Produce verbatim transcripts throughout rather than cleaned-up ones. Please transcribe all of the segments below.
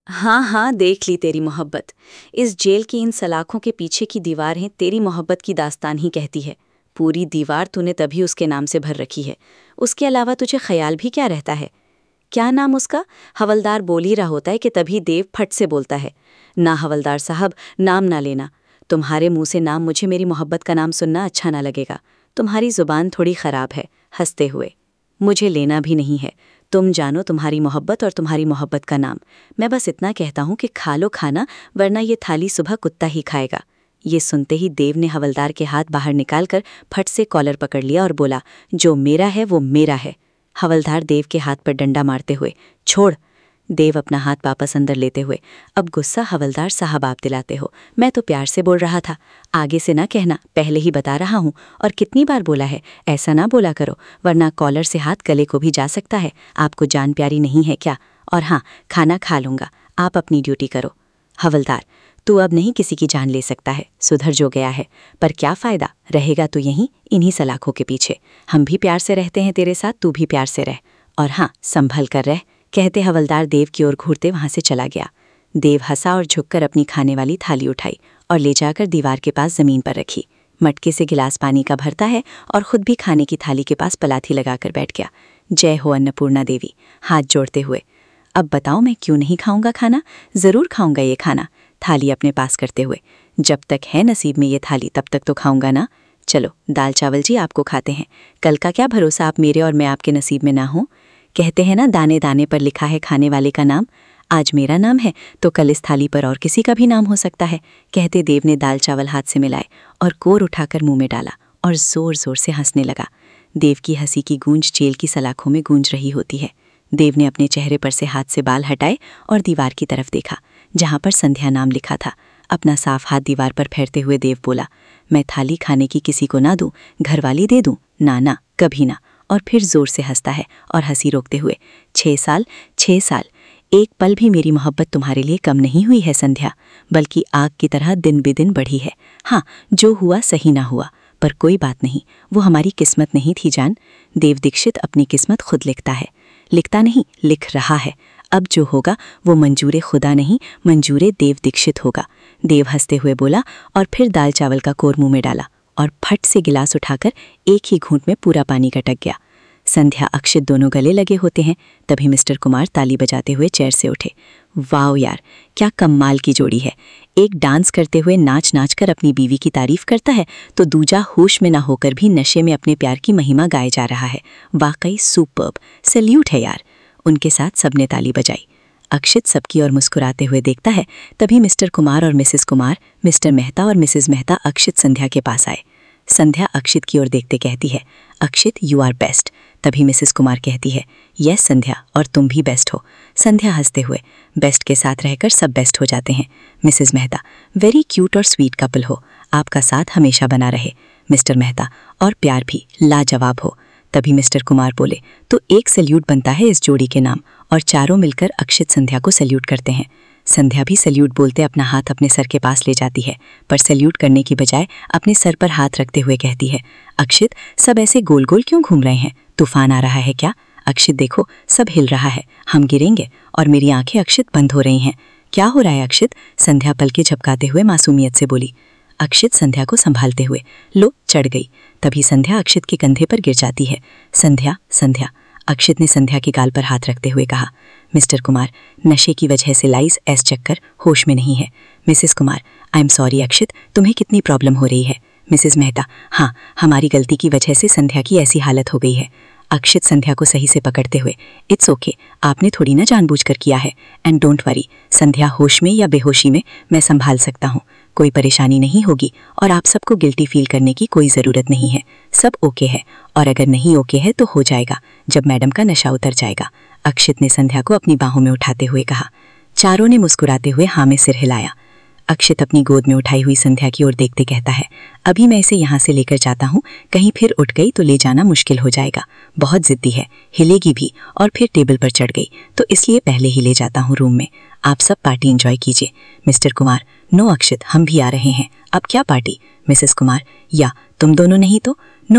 हाँ हाँ, देख ली तेरी मोहब्बत। इस जेल की इन सलाखों के पीछे की दीवारें तेरी मोहब्बत की दास्तान ही कहती है। पूरी दीवार तूने तभी उसके नाम से भर रखी है। उसके अलावा तुझे ख्याल भी क्या रहता है? क्या नाम उसका? हवलदार बोल ही रहा होता है कि तभी देव फट से बोलता है, ना हवलदार साहब, नाम ना लेना। तुम्हारे मुंह से नाम मुझे मेरी मोहब्बत का नाम सुनना अच्छा ना लगेगा। तुम्हारी जुबान थोड़ी खराब है। हंसते हुए, मुझे लेना भी नहीं है। तुम जानो तुम्हारी मोहब्बत और तुम्हारी मोहब्बत का नाम। मैं बस इतना कहता हूँ कि खा लो खाना, वरना ये थाली सुबह कुत्ता ही खाएगा। ये सुनते ही देव ने हवलदार के हाथ बाहर निकालकर फट से कॉलर पकड़ लिया और बोला, जो मेरा है वो मेरा है। हवलदार देव के हाथ पर डंडा मारते हुए, छोड़। देव अपना हाथ वापस अंदर लेते हुए, अब गुस्सा हवलदार साहब आप दिलाते हो। मैं तो प्यार से बोल रहा था। आगे से ना कहना, पहले ही बता रहा हूँ। और कितनी बार बोला है, ऐसा ना बोला करो, वरना कॉलर से हाथ गले को भी जा सकता है। आपको जान प्यारी नहीं है क्या? और हाँ, खाना खा लूँगा, आप अपनी ड्यूटी करो। हवलदार, तू अब नहीं किसी की जान ले सकता है, सुधर जो गया है। पर क्या फ़ायदा, रहेगा तो यहीं इन्हीं सलाखों के पीछे। हम भी प्यार से रहते हैं तेरे साथ, तू भी प्यार से रह। और हाँ, संभल कर रह, कहते हवलदार देव की ओर घूरते वहां से चला गया। देव हंसा और झुककर अपनी खाने वाली थाली उठाई और ले जाकर दीवार के पास जमीन पर रखी। मटके से गिलास पानी का भरता है और खुद भी खाने की थाली के पास पलाथी लगाकर बैठ गया। जय हो अन्नपूर्णा देवी, हाथ जोड़ते हुए। अब बताओ मैं क्यों नहीं खाऊंगा खाना? जरूर खाऊंगा ये खाना, थाली अपने पास करते हुए। जब तक है नसीब में ये थाली तब तक तो खाऊंगा ना। चलो दाल चावल जी आपको खाते हैं। कल का क्या भरोसा आप मेरे और मैं आपके नसीब में ना हो। कहते हैं ना, दाने दाने पर लिखा है खाने वाले का नाम। आज मेरा नाम है तो कल इस थाली पर और किसी का भी नाम हो सकता है। कहते देव ने दाल चावल हाथ से मिलाए और कोर उठाकर मुंह में डाला और जोर जोर से हंसने लगा। देव की हंसी की गूंज जेल की सलाखों में गूंज रही होती है। देव ने अपने चेहरे पर से हाथ से बाल हटाए और दीवार की तरफ देखा, जहां पर संध्या नाम लिखा था। अपना साफ हाथ दीवार पर फेरते हुए देव बोला, मैं थाली खाने की किसी को ना दूं, घरवाली दे दूं? ना ना, कभी ना। और फिर जोर से हंसता है और हंसी रोकते हुए, छः साल छः साल एक पल भी मेरी मोहब्बत तुम्हारे लिए कम नहीं हुई है संध्या, बल्कि आग की तरह दिन बेदिन बढ़ी है। हाँ, जो हुआ सही ना हुआ, पर कोई बात नहीं, वो हमारी किस्मत नहीं थी जान। देव दीक्षित अपनी किस्मत खुद लिखता है, लिखता नहीं लिख रहा है। अब जो होगा वो मंजूरे खुदा नहीं, मंजूरे देव दीक्षित होगा। देव हंसते हुए बोला और फिर दाल चावल का कोर मुंह में डाला और फट से गिलास उठाकर एक ही घूंट में पूरा पानी गटक गया। संध्या अक्षित दोनों गले लगे होते हैं, तभी मिस्टर कुमार ताली बजाते हुए चेयर से उठे। वाओ यार, क्या कमाल की जोड़ी है। एक डांस करते हुए नाच नाच कर अपनी बीवी की तारीफ करता है तो दूजा होश में ना होकर भी नशे में अपने प्यार की महिमा गाए जा रहा है। वाकई सुपर्ब, सैल्यूट है यार। उनके साथ सबने ताली बजाई। अक्षित सबकी ओर मुस्कुराते हुए देखता है, तभी मिस्टर कुमार और मिसेस कुमार, मिस्टर मेहता और मिसेस मेहता अक्षित संध्या के पास आए। संध्या अक्षित की ओर देखते कहती है, अक्षित यू आर बेस्ट। तभी मिसेस कुमार कहती है, यस संध्या, और तुम भी बेस्ट हो। संध्या हंसते हुए, बेस्ट के साथ रहकर सब बेस्ट हो जाते हैं। मिसेस मेहता, वेरी क्यूट और स्वीट कपल हो, आपका साथ हमेशा बना रहे। मिस्टर मेहता, और प्यार भी लाजवाब हो। तभी मिस्टर कुमार बोले, तो एक सैल्यूट बनता है इस जोड़ी के नाम, और चारों मिलकर अक्षित संध्या को सैल्यूट करते हैं। संध्या भी सैल्यूट बोलते अपना हाथ अपने सर के पास ले जाती है, पर सैल्यूट करने की बजाय अपने सर पर हाथ रखते हुए कहती है, अक्षित सब ऐसे गोल गोल क्यों घूम रहे हैं? तूफान आ रहा है क्या? अक्षित देखो, सब हिल रहा है, हम गिरेंगे। और मेरी आंखें अक्षित बंद हो रही हैं। क्या हो रहा है अक्षित? संध्या पलके झपकाते हुए मासूमियत से बोली। अक्षित संध्या को संभालते हुए, लो चढ़ गई। तभी संध्या अक्षित के कंधे पर गिर जाती है। संध्या संध्या अक्षित ने संध्या के गाल पर हाथ रखते हुए कहा, मिस्टर कुमार, नशे की वजह से लाइस ऐस चक्कर, होश में नहीं है। Mrs Kumar, I am sorry Akshit, तुम्हें कितनी प्रॉब्लम हो रही है? मिसेस मेहता, हाँ, हमारी गलती की वजह से संध्या की ऐसी हालत हो गई है। अक्षित संध्या को सही से पकड़ते हुए, इट्स ओके, आपने थोड़ी ना जानबूझकर किया है। एंड डोंट वरी, संध्या होश में या बेहोशी में मैं संभाल सकता हूँ, कोई परेशानी नहीं होगी और आप सबको गिल्टी फील करने की कोई ज़रूरत नहीं है। सब ओके है, और अगर नहीं ओके है तो हो जाएगा जब मैडम का नशा उतर जाएगा। अक्षित ने संध्या को अपनी बाहों में उठाते हुए कहा। चारों ने मुस्कुराते हुए हाँ में सिर हिलाया। अक्षित अपनी गोद में उठाई हुई संध्या की ओर देखते कहता है, अभी मैं इसे यहाँ से लेकर जाता हूँ, कहीं फिर उठ गई तो ले जाना मुश्किल हो जाएगा। बहुत जिद्दी है, हिलेगी भी और फिर टेबल पर चढ़ गई, तो इसलिए पहले ही ले जाता हूँ रूम में। आप सब पार्टी एंजॉय कीजिए। मिस्टर कुमार, नो अक्षित, हम भी आ रहे हैं। अब क्या पार्टी? मिसेस कुमार, या तुम दोनों नहीं तो? नो नो,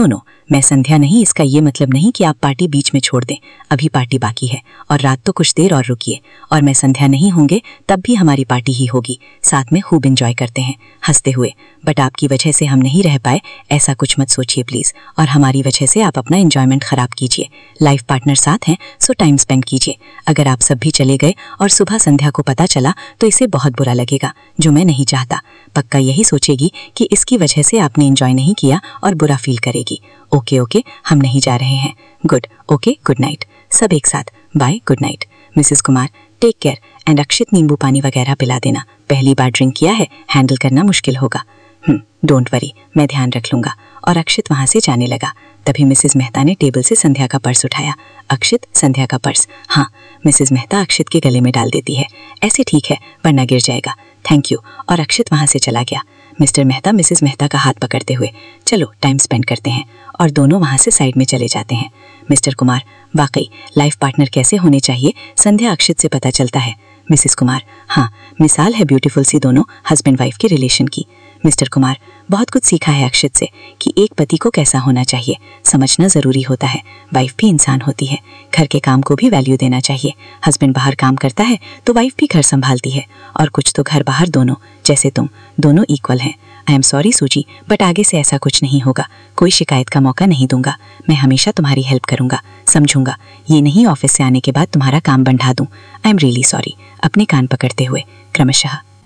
मैं संध्या नहीं, इसका ये मतलब नहीं कि आप पार्टी बीच में छोड़ दें। अभी पार्टी बाकी है और रात तो कुछ देर और रुकिए। और मैं संध्या नहीं होंगे तब भी हमारी पार्टी ही होगी, साथ में खूब एंजॉय करते हैं हंसते हुए। बट आपकी वजह से हम नहीं रह पाए, ऐसा कुछ मत सोचिए प्लीज़। और हमारी वजह से आप अपना एंजॉयमेंट ख़राब कीजिए। लाइफ पार्टनर साथ हैं सो टाइम स्पेंड कीजिए। अगर आप सब भी चले गए और सुबह संध्या को पता चला तो इसे बहुत बुरा लगेगा, जो मैं नहीं चाहता। पक्का यही सोचेगी कि इसकी वजह से आपने एंजॉय नहीं किया और बुरा फील करेगी। ओके ओके, हम नहीं जा रहे हैं। Good, okay, good night. सब एक साथ, bye, good night. Mrs Kumar, take care and Akshit नींबू पानी वगैरह पिला देना। पहली बार ड्रिंक किया है, हैंडल करना मुश्किल होगा। हम्म डोंट वरी, मैं ध्यान रख लूंगा। और अक्षित वहां से जाने लगा। तभी मिसेस मेहता ने टेबल से संध्या का पर्स उठाया। अक्षित, संध्या का पर्स। हाँ, मिसेस मेहता अक्षित के गले में डाल देती है। ऐसे ठीक है, वरना गिर जाएगा। Thank you. और अक्षित वहां से चला गया। मिस्टर मेहता मिसेस मेहता का हाथ पकड़ते हुए, चलो टाइम स्पेंड करते हैं। और दोनों वहां से साइड में चले जाते हैं। मिस्टर कुमार, वाकई लाइफ पार्टनर कैसे होने चाहिए संध्या अक्षित से पता चलता है। मिसेस कुमार, हाँ, मिसाल है ब्यूटीफुल सी दोनों हस्बैंड वाइफ के रिलेशन की। मिस्टर कुमार, बहुत कुछ सीखा है अक्षित से कि एक पति को कैसा होना चाहिए, समझना ज़रूरी होता है। वाइफ भी इंसान होती है, घर के काम को भी वैल्यू देना चाहिए। हस्बैंड बाहर काम करता है तो वाइफ भी घर संभालती है, और कुछ तो घर बाहर दोनों, जैसे तुम दोनों इक्वल हैं। I am sorry Suji, but आगे से ऐसा कुछ नहीं होगा। कोई शिकायत का मौका नहीं दूंगा। मैं हमेशा तुम्हारी हेल्प करूंगा, समझूंगा। ये नहीं ऑफिस से आने के बाद तुम्हारा काम बढ़ा दूं। I am really sorry. अपने कान पकड़ते हुए क्रमशः